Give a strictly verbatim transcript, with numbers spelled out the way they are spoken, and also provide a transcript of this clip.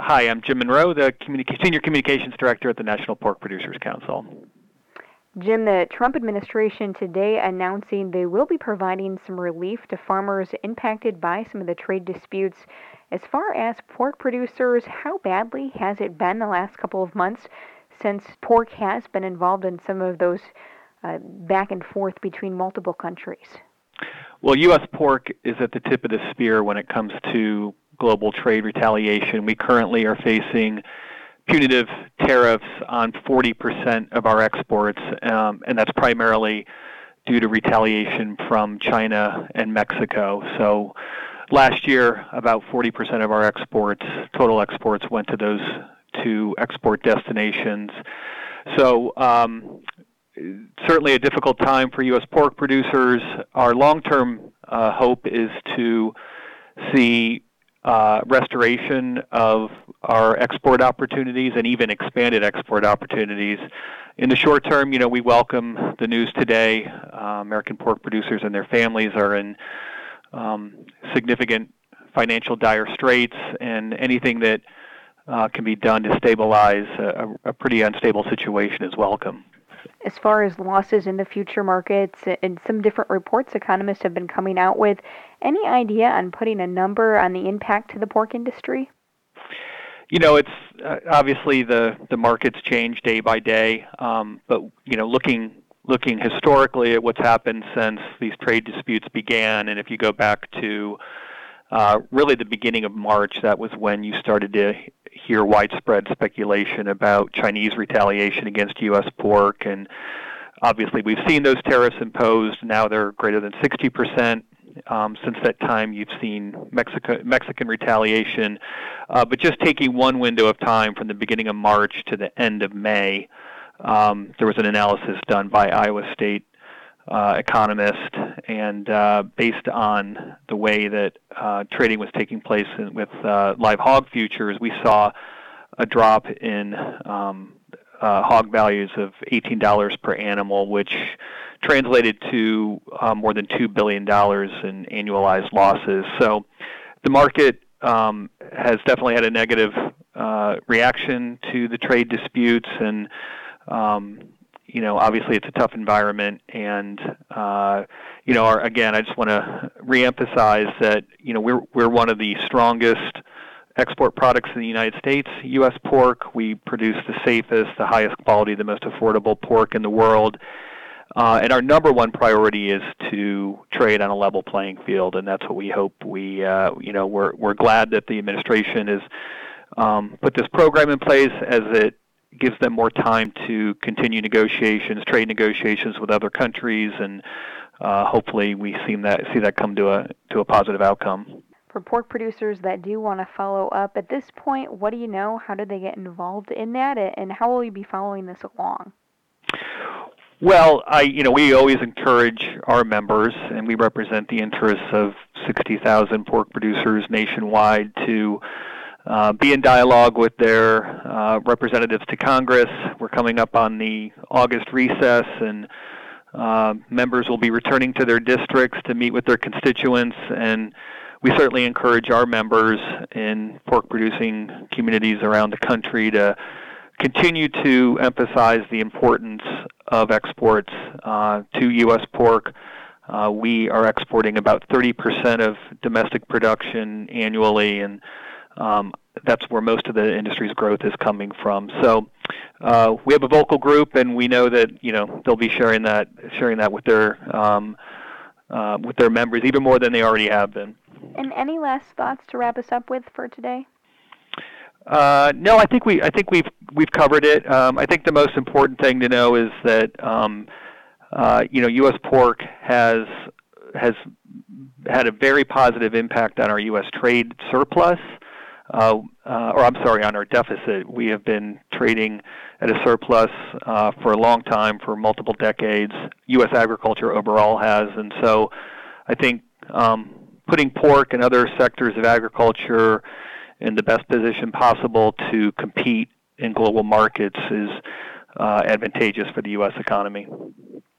Hi, I'm Jim Monroe, the communica- Senior Communications Director at the National Pork Producers Council. Jim, the Trump administration today announcing they will be providing some relief to farmers impacted by some of the trade disputes. As far as pork producers, how badly has it been the last couple of months since pork has been involved in some of those uh, back and forth between multiple countries? Well, U S pork is at the tip of the spear when it comes to global trade retaliation. We currently are facing punitive tariffs on forty percent of our exports, um, and that's primarily due to retaliation from China and Mexico. So last year, about forty percent of our exports, total exports, went to those two export destinations. So um, certainly a difficult time for U S pork producers. Our long-term uh, hope is to see uh, restoration of our export opportunities and even expanded export opportunities. In the short term, you know, we welcome the news today. Uh, American pork producers and their families are in um, significant financial dire straits, and anything that uh, can be done to stabilize a, a pretty unstable situation is welcome. As far as losses in the future markets and some different reports economists have been coming out with, any idea on putting a number on the impact to the pork industry? You know, it's uh, obviously the, the markets change day by day, um, but, you know, looking looking historically at what's happened since these trade disputes began, and if you go back to uh, really the beginning of March, that was when you started to hear widespread speculation about Chinese retaliation against U S pork, and obviously we've seen those tariffs imposed. Now they're greater than sixty percent. Um, since that time, you've seen Mexico, Mexican retaliation. Uh, but just taking one window of time from the beginning of March to the end of May, um, there was an analysis done by Iowa State uh, economist, and uh, based on the way that uh, trading was taking place in, with uh, live hog futures, we saw a drop in um, uh, hog values of eighteen dollars per animal, which translated to uh, more than two billion dollars in annualized losses. So the market um, has definitely had a negative uh, reaction to the trade disputes, and um, you know, obviously it's a tough environment, and uh, you know, our, again, I just want to reemphasize that you know we're we're one of the strongest export products in the United States. U S pork, we produce the safest, the highest quality, the most affordable pork in the world. Uh, and our number one priority is to trade on a level playing field, and that's what we hope we, uh, you know, we're we're glad that the administration has um, put this program in place, as it gives them more time to continue negotiations, trade negotiations with other countries, and uh, hopefully we see that see that come to a to a positive outcome. For pork producers that do want to follow up, at this point, what do you know? How do they get involved in that, and how will you be following this along? Well, I, you know, we always encourage our members, and we represent the interests of sixty thousand pork producers nationwide, to uh, be in dialogue with their uh, representatives to Congress. We're coming up on the August recess, and uh, members will be returning to their districts to meet with their constituents, and we certainly encourage our members in pork-producing communities around the country to continue to emphasize the importance of exports uh, to U S pork. Uh, we are exporting about thirty percent of domestic production annually, and um, that's where most of the industry's growth is coming from. So uh, we have a vocal group, and we know that you know they'll be sharing that sharing that with their um, uh, with their members even more than they already have been. And any last thoughts to wrap us up with for today? Uh, no, I think we I think we've we've covered it. Um, I think the most important thing to know is that um, uh, you know U S pork has has had a very positive impact on our U S trade surplus, uh, uh, or I'm sorry, on our deficit. We have been trading at a surplus uh, for a long time, for multiple decades. U S agriculture overall has, and so I think um, putting pork and other sectors of agriculture in the best position possible to compete in global markets is uh, advantageous for the U S economy.